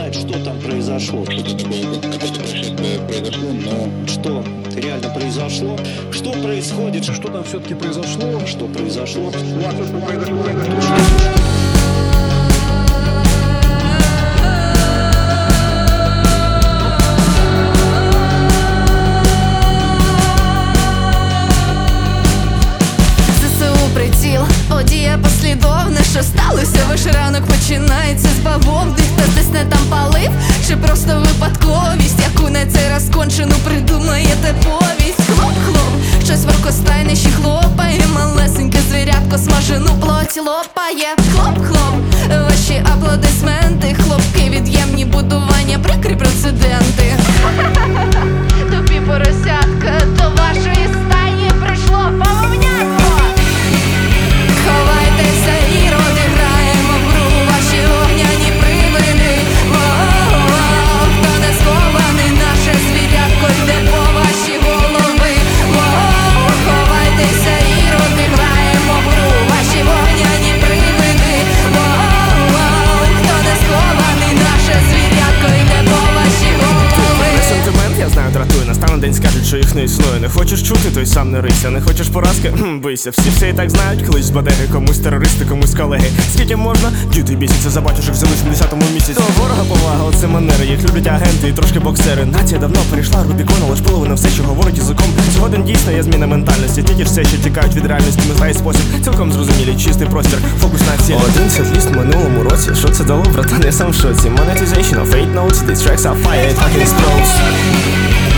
знает, что там произошло. Произошло, но Что реально произошло? Что происходит? что там все-таки произошло? Что произошло? Что произошло? ЗСУ приціл, подія послідовна. Що сталося? Ваш ранок починається з бавовни. Хтось десь не там палив, чи просто випадковість, яку на цей раз кончену придумаєте повість. Хлоп-хлоп, щось в оркостайнищі хлопає. Малесеньке звірятко смажену плоть лопає. Хлоп-хлоп, ваші аплодисменти. Хлопки, від'ємні будування, прикрі прецеденти. Тобі поросятка, до вашої стаї прийшло бавовняко. Ховайтеся, іроди, граємо в гру, ваші огняні привиди. Воу-воу, хто не схований, наше звірятко йде по ваші голови. Воу, ховайтеся, іроди, граємо в гру, ваші огняні привиди. Воу-воу, хто не схований, наше звірятко йде по ваші голови. Сентимент, я знаю, дратує. Настане день, скажуть, що їх не існує. Не хочеш чути, той сам не рийся. Не хочеш поразки? Бийся. Всі все і так знають, колись з бадеги, комусь терористи, комусь колеги. Скільки можна? Діти бісяться, забачиш, як взяли в 70-му місяці. До ворога повага, оце манери. Їх люблять агенти і трошки боксери. Нація давно перейшла Рубікон, але ж половина все, що говорить язиком. Згоден дійсно є зміна ментальності. Ті ж все, що тікають від реальності, не знає спосіб. Цілком зрозумілий, чистий простір, фокус на цілі. Один сетліст в минулому році. Що це дало, братан, я сам в шоці. Monetization of 8 notes, these tracks are fire, it fucking explodes.